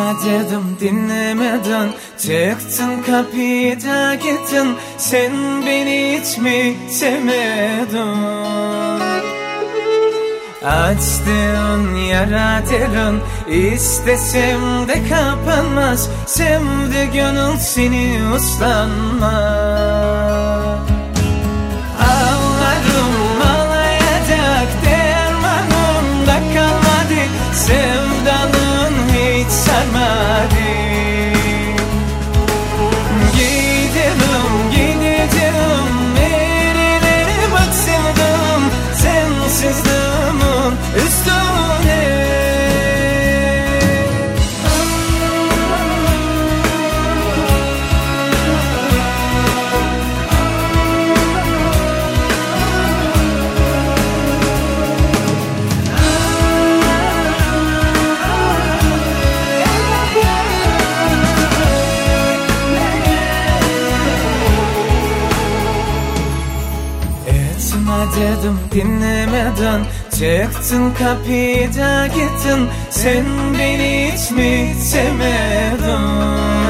Esma dedim dinlemedin, çıktın kapıda gittin. Sen beni hiç mi sevmedin? Açtığın yara derin, istesem de kapanmaz. Sevdi gönül seni uslanmaz. Ağlarım ağlayacak dermanım da kalmadı. Sevdalın hiç sarmadı. Giderim gideceğim nerelere bak sevdim. Sensizliğimin üstüne. Dedim dinlemeden, çıktın kapıda gittin. Sen beni hiç mi sevmedin?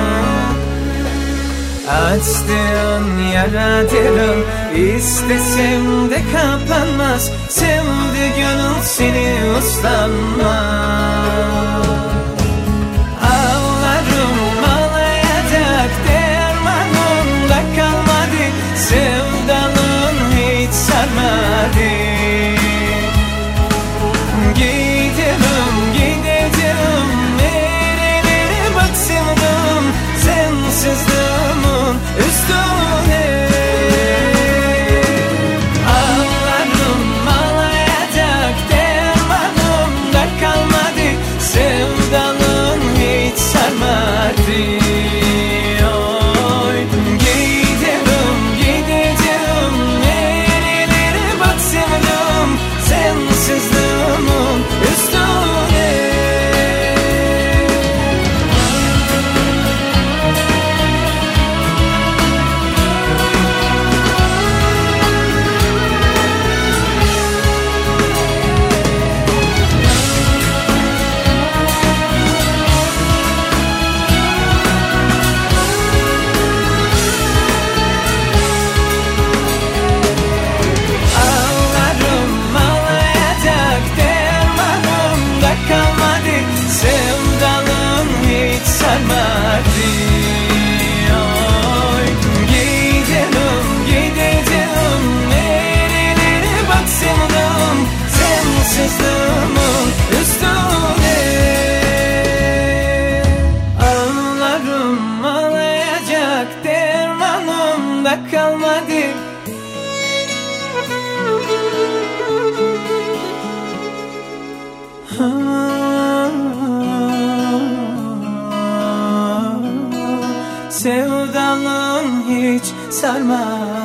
Açtığın yara derin, istesem de kapanmaz. Sevdi gönül seni uslanmaz. Ağlarım ağlayacak dermanım da kalmadı. Sevdalın hiç sarmadı. Giderim gideceğim nerelere bak sevdim. Sensizliğimin üstüne. Ağlarım ağlayacak dermanım da kalmadı. Sevdalın hiç sarmadı. Oy giderim gideceğim nerelere bak sevdim. Sensizliğimin üstüne. Ağlarım ağlayacak dermanım da kalmadı. Sevdalın hiç sarmadı. Oy giderim gideceğim nerelere bak sevdim. Sensizliğimin üstüne. Ağlarım ağlayacak dermanım da kalmadı. Sevdalın hiç sarmadı.